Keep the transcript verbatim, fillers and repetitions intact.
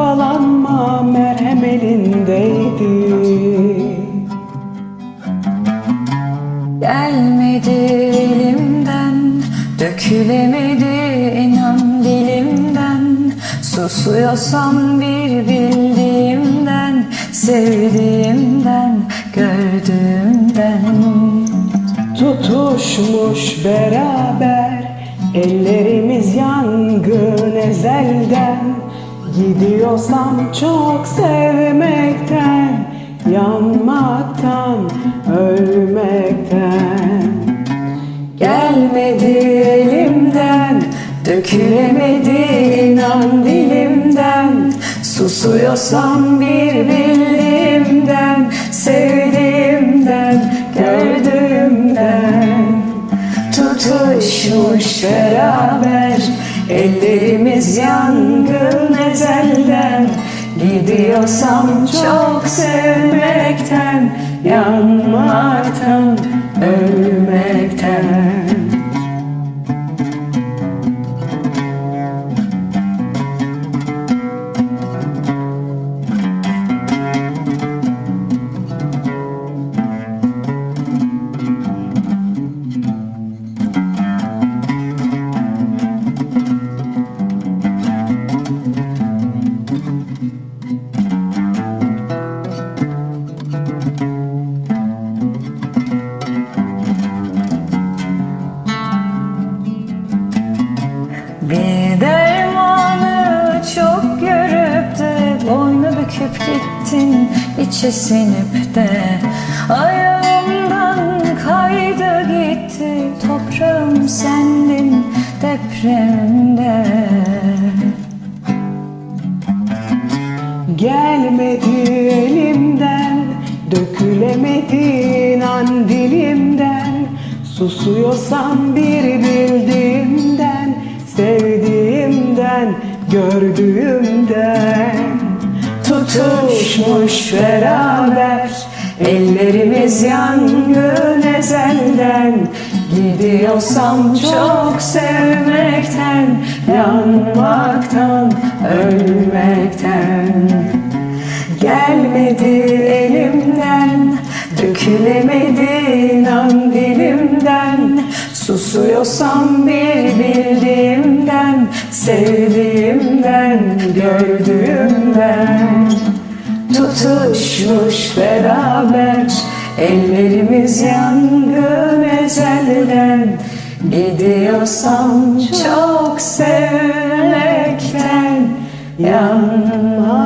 yaralanma merhem elindeydi. Gelmedi elimden, dökülemedi inan dilimden. Susuyorsam bir bildiğimden, sevdiğimden, gördüğümden. Tutuşmuş beraber ellerimiz yangın ezelden. Gidiyorsam çok sevmekten, yanmaktan, ölmekten. Gelmedi elimden, dökülemedi inan dilimden. Susuyorsam bir bildiğimden, sevdiğimden, gördüğümden. Tutuşmuş beraber ellerimiz yangın ezelden. Gidiyorsam çok sevmekten, yanmaktan, ölmekten. Bir dermanı çok görüp de boynu büküp gittin, içe sinip de ayağımdan kaydı gitti. Toprağım sendin depremde. Gelmedi elimden, dökülemedi inan dilimden. Susuyorsam bir bildiğimden, sevdiğimden, gördüğümden. Tutuşmuş beraber ellerimiz yangın ezelden. Gidiyorsam çok sevmekten, yanmaktan, ölmekten. Gelmedi elimden, dökülemedi inan dilimden. Susuyorsam bir bildiğimden, sevdiğimden, gördüğümden. Tutuşmuş beraber ellerimiz yangın ezelden. Gidiyorsam çok sevmekten, yanmak